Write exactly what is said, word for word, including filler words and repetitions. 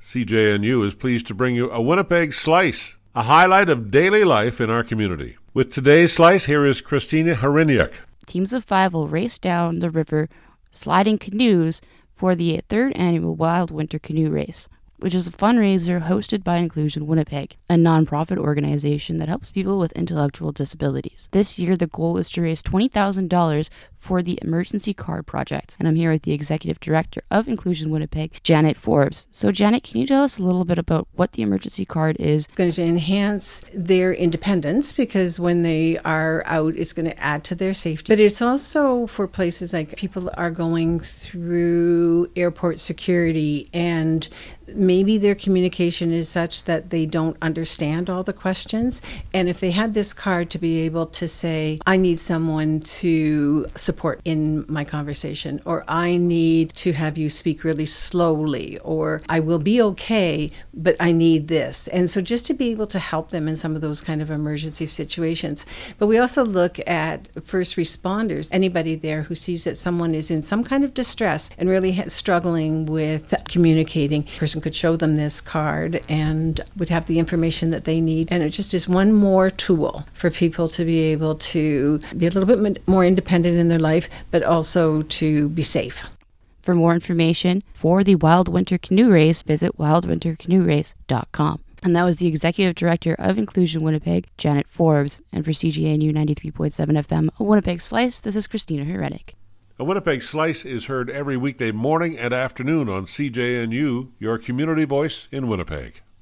C J N U is pleased to bring you a Winnipeg Slice, a highlight of daily life in our community. With today's Slice, here is Christina Hryniuk. Teams of five will race down the river sliding canoes for the third annual Wild Winter Canoe Race, which is a fundraiser hosted by Inclusion Winnipeg, a nonprofit organization that helps people with intellectual disabilities. This year, the goal is to raise twenty thousand dollars for the Emergency Card Project, and I'm here with the Executive Director of Inclusion Winnipeg, Janet Forbes. So Janet, can you tell us a little bit about what the Emergency Card is? It's going to enhance their independence because when they are out, it's going to add to their safety. But it's also for places like people are going through airport security and maybe their communication is such that they don't understand all the questions. And if they had this card to be able to say, I need someone to support in my conversation, or I need to have you speak really slowly, or I will be okay, but I need this. And so just to be able to help them in some of those kind of emergency situations. But we also look at first responders, anybody there who sees that someone is in some kind of distress and really ha- struggling with communicating. A person could show them this card and would have the information that they need. And it just is one more tool for people to be able to be a little bit more independent in their life, but also to be safe. For more information for the Wild Winter Canoe Race, visit wild winter canoe race dot com. And that was the Executive Director of Inclusion Winnipeg, Janet Forbes. And for C J N U ninety-three point seven F M, a Winnipeg Slice, this is Christina Hryniuk. A Winnipeg Slice is heard every weekday morning and afternoon on C J N U, your community voice in Winnipeg.